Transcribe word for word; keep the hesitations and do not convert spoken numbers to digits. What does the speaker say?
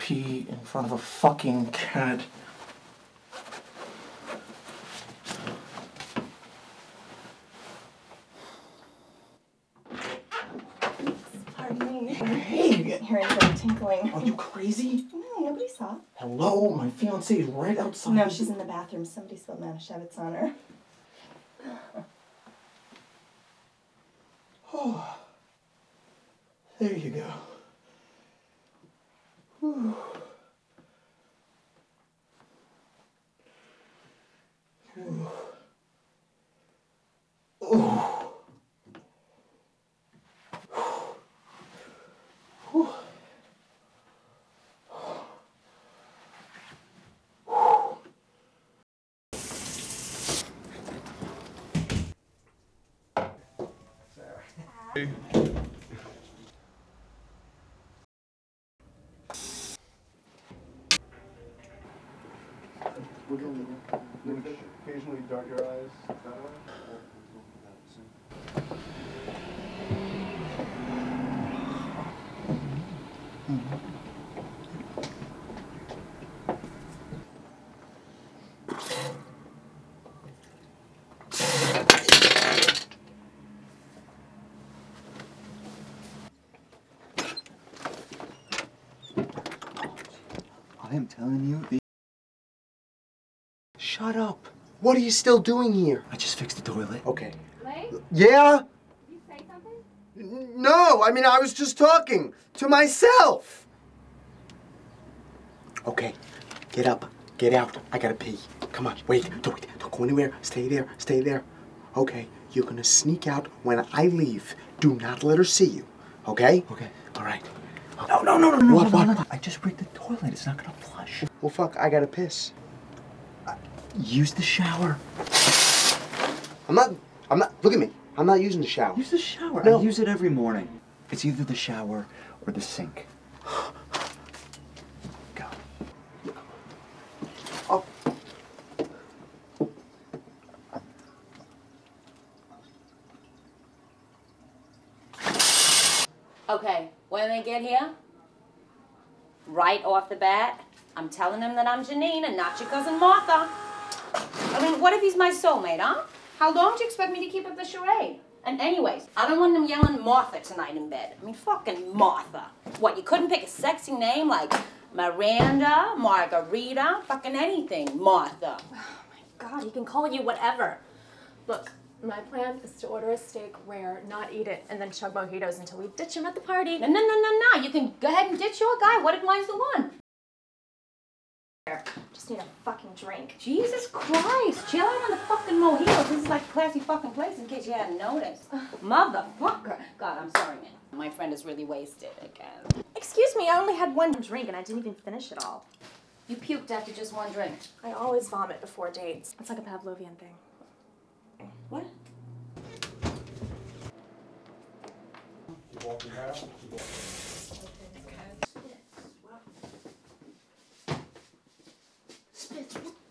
pee in front of a fucking cat. Pardon me. Hey! Hearing some tinkling. Are you crazy? No, nobody saw. Hello? My fiancée is right outside. No, she's in the bathroom. Somebody spilled Manischewitz on her. Oh. There you go. Whew. Ooh. Ooh. Whew. Hey. Occasionally dart your eyes that way. I am telling you, the Shut up. What are you still doing here? I just fixed the toilet. Okay. Blake? Yeah? Did you say something? N- No, I mean, I was just talking to myself. Okay, get up, get out. I gotta pee. Come on, wait, don't, wait, don't go anywhere. Stay there, stay there. Okay, you're gonna sneak out when I leave. Do not let her see you, okay? Okay. All right. No, no, no, no, no. What, no, what? no, no. I just rigged the toilet. It's not gonna flush. Well, fuck, I gotta piss. Use the shower. I'm not, I'm not, look at me. I'm not using the shower. Use the shower. No. I use it every morning. It's either the shower or the sink. Go. Oh. Okay, when they get here, right off the bat, I'm telling them that I'm Janine and not your cousin Martha. I mean, what if he's my soulmate, huh? How long do you expect me to keep up the charade? And anyways, I don't want them yelling Martha tonight in bed. I mean, fucking Martha. What, you couldn't pick a sexy name like Miranda, Margarita, fucking anything, Martha? God, he can call you whatever. Look, my plan is to order a steak rare, not eat it, and then chug mojitos until we ditch him at the party. No, no, no, no, no. You can go ahead and ditch your guy. What if mine's the one? Just need a fucking drink. Jesus Christ. Chill out on the fucking mojitos. This is like a classy fucking place in case you hadn't noticed. Motherfucker. God, I'm sorry, man. My friend is really wasted again. Excuse me, I only had one drink and I didn't even finish it all. You puked after just one drink. I always vomit before dates. It's like a Pavlovian thing. What? You walking out? Spitz, what